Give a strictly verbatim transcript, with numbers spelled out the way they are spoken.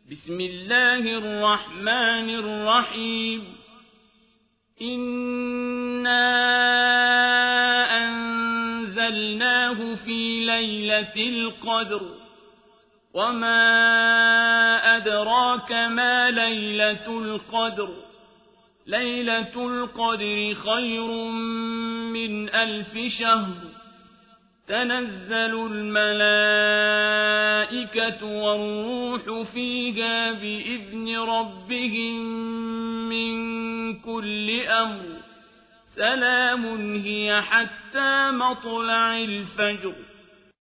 بسم الله الرحمن الرحيم إنا أنزلناه في ليلة القدر وما أدراك ما ليلة القدر ليلة القدر خير من ألف شهر تنزل الملائكة والروح فيها بإذن ربهم من كل أمر سلام هي حتى مطلع الفجر